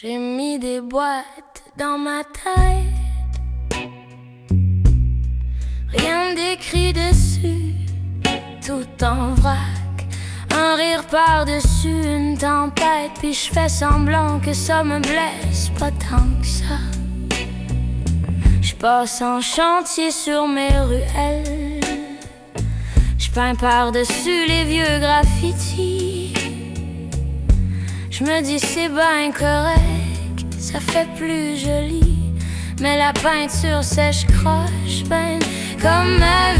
J'ai mis des boîtes dans ma tête, rien d'écrit dessus, tout en vrac. Un rire par-dessus une tempête, puis je fais semblant que ça me blesse pas tant que ça. Je passe en chantier sur mes ruelles, je peins par-dessus les vieux graffitis. Je me dis c'est ben correct, ça fait plus joli, mais la peinture sèche croche ben comme ma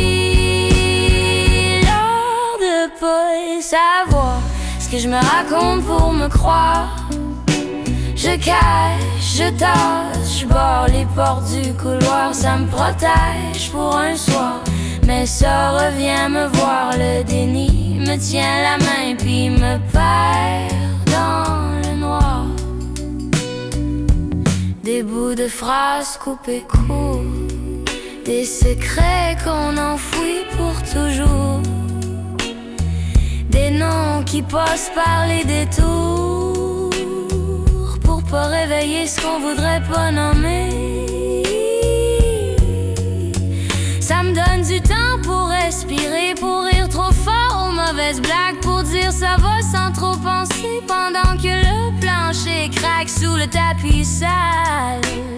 vie. L'art de pas savoir ce que je me raconte pour me croire. Je cache, je tasse, je barre les portes du couloir. Ça me protège pour un soir, mais ça revient me voir. Le déni me tient la main puis me perd dans le noir. Des bouts de phrases coupées court, des secrets qu'on enfouit pour toujours, des noms qui passent par les détours pour pas réveiller ce qu'on voudrait pas nommer. Ça me donne du temps pour respirer, pour rire trop fort aux mauvaises blagues, pour dire ça va sans trop penser, pendant que le plancher craque sous le tapis sale.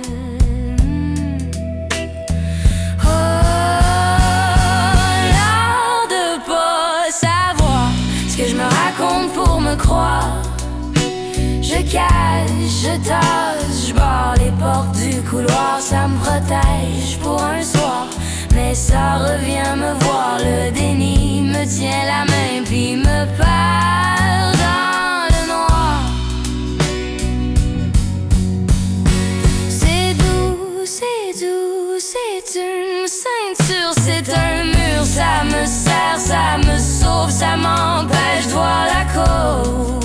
Oh, l'art de pas savoir ce que je me raconte pour me croire. Je cache, je tasse, je barre les portes du couloir. Ça me protège pour un soir, mais ça revient me voir. Le déni me tient la main puis me perd dans le noir. C'est doux, c'est doux, c'est une ceinture, c'est un mur. Ça me serre, ça me sauve, ça m'empêche de voir la cause.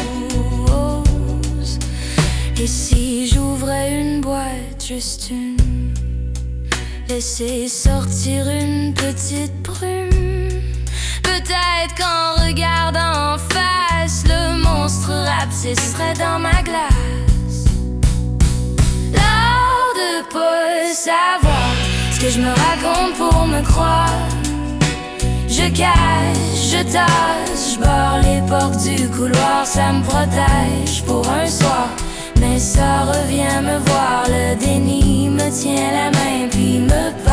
Et si j'ouvrais une boîte, juste une, laisser sortir une petite brume, peut-être qu'en regardant en face, le monstre rapetissserait dans ma glace. L'art de pas savoir ce que je me raconte pour me croire. Je cache, je tasse, je barre les portes du couloir. Ça me protège pour un soir, mais ça revient me voir. Le déni me tient la main puis me